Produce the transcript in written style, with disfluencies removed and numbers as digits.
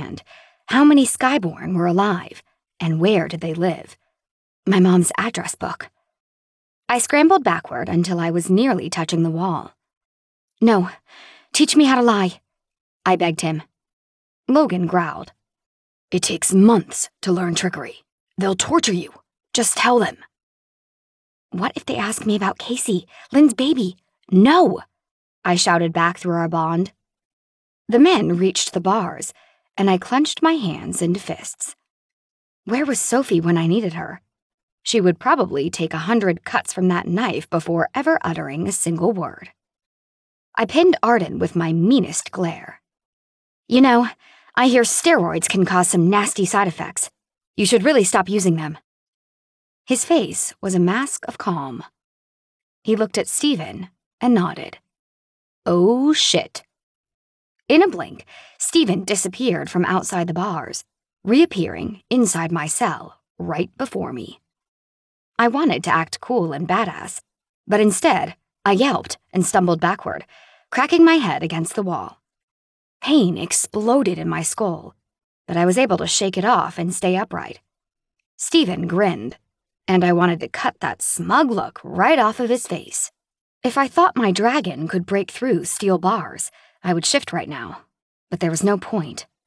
understand. How many Skyborn were alive, and where did they live? My mom's address book. I scrambled backward until I was nearly touching the wall. No, teach me how to lie, I begged him. Logan growled. It takes months to learn trickery. They'll torture you. Just tell them. What if they ask me about Casey, Lynn's baby? No, I shouted back through our bond. The men reached the bars, and I clenched my hands into fists. Where was Sophie when I needed her? She would probably take 100 cuts from that knife before ever uttering a single word. I pinned Arden with my meanest glare. You know, I hear steroids can cause some nasty side effects. You should really stop using them. His face was a mask of calm. He looked at Steven and nodded. Oh, shit. In a blink, Steven disappeared from outside the bars, reappearing inside my cell right before me. I wanted to act cool and badass, but instead, I yelped and stumbled backward, cracking my head against the wall. Pain exploded in my skull, but I was able to shake it off and stay upright. Steven grinned, and I wanted to cut that smug look right off of his face. If I thought my dragon could break through steel bars, I would shift right now, but there was no point.